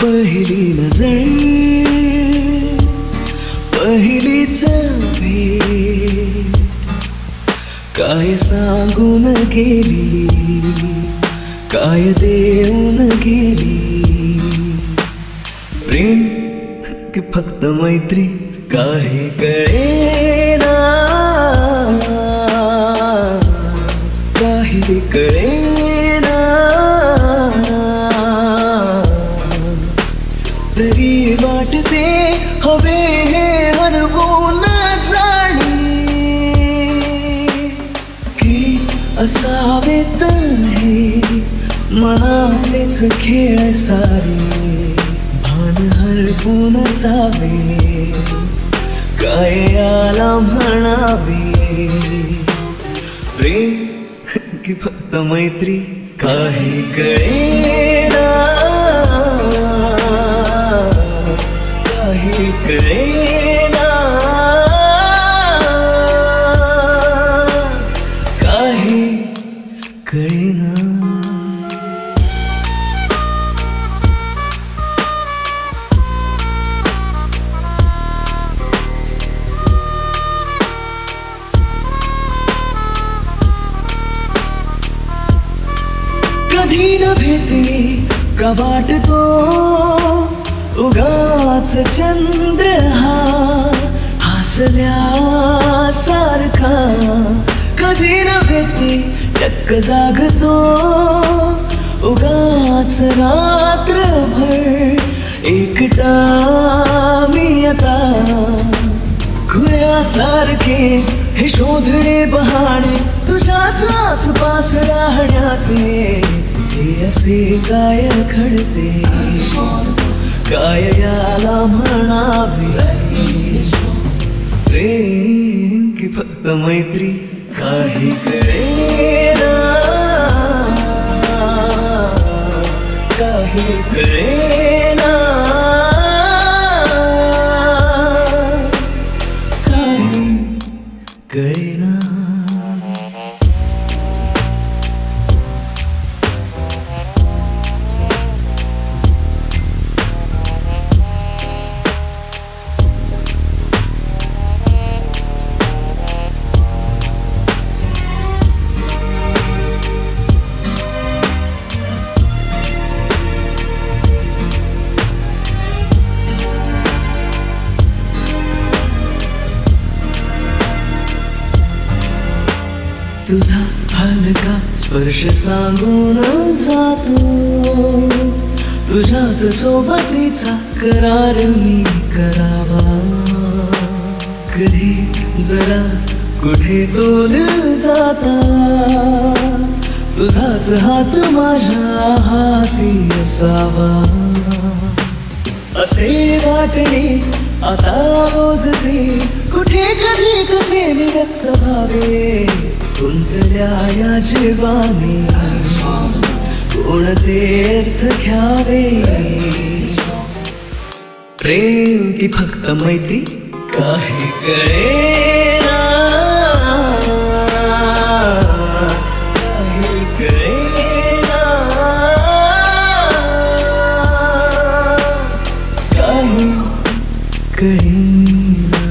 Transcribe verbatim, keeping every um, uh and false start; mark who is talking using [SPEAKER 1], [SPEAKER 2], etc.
[SPEAKER 1] पहिली नजर पहिलीच भेट काय सांगून गेली काय देऊन गेली प्रेम की फक्त मैत्री काही कळेना काही कळेना तरी वाटते हवे हे हरवून जाणे की असावेत हे मनाचेच खेळ सारे भान हरपून जावे काय याला म्हणावे प्रेम की फक्त मैत्री काही कळेना काही कळेना काही कळेना कधी न भेटे का वाटतो उगाच चंद्र हा हसल्या सारखा कधी न भेटे टक्क जागतो उगाच रात्रभर एकटा मी आता खुळ्यासारखे हे शोधणे बहाणे तुझ्याच आसपास राहण्याचे हे असे काय घडते काय याला म्हणावे प्रेम की फक्त मैत्री काही कळेना काही कळेना काही कळेना तुझा हलका स्पर्श सांगून जातो तुझ्याच सोबतीचा करार मी करावा कधी जरा कुठे तोल जाता तुझाच हात माझ्या हाती असावा असे वाटणे आता रोजचे कुठे कधी कसे मी व्यक्त व्हावे कोणत्या या जीवाने कोणते अर्थ घ्यावे प्रेम की फक्त मैत्री काही कळेना काही कळेना काही कळेना